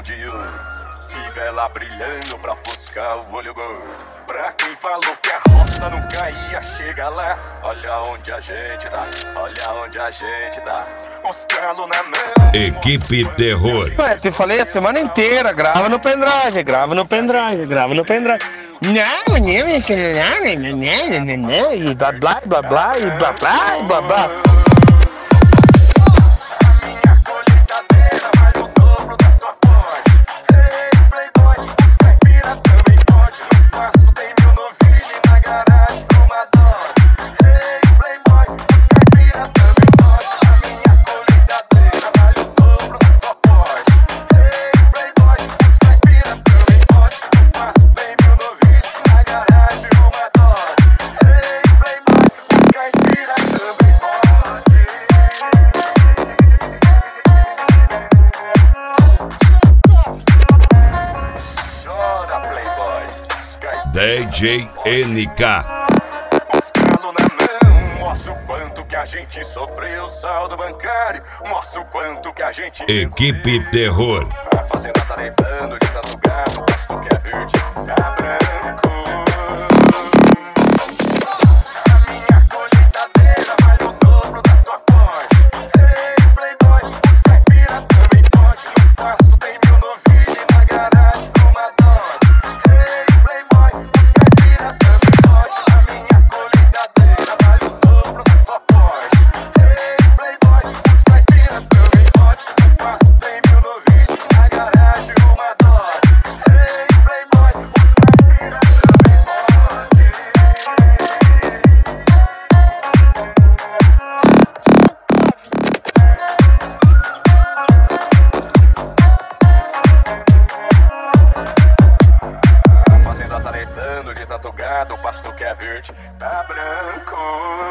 coração de ouro. Fivela brilhando pra ofuscar o olho gordo. Pra quem falou que a roça não caía, chega lá. Olha onde a gente tá, olha onde a gente tá. Os calos na mão. Equipe Terror. Ué, te falei a semana inteira, grava no pendrive, grava no pendrive, grava no pendrive. Não, e blá blá blá blá e blá blá e blá blá. DJ NK. Os calos na mão, mostra o quanto que a gente sofreu, saldo bancário, mostra o quanto que a gente Equipe Terror. A fazenda tá levando de tanto gato, pasto que é verde, tá branco. A minha colheitadeira vale o dobro da tua porte. Hey playboy, os caipira também pode. No pasto tem 1000 novilhas e na garagem uma Dodge. Hey playboy, os caipira também pode. A minha colheitadeira vale o dobro da tua porte. Hey playboy, os caipira também pode. No pasto tem 1000 novilhas e na garagem uma Dodge. Hey playboy, os caipira também pode. A fazenda tá levando de tanto gado, o pasto que é verde tá branco.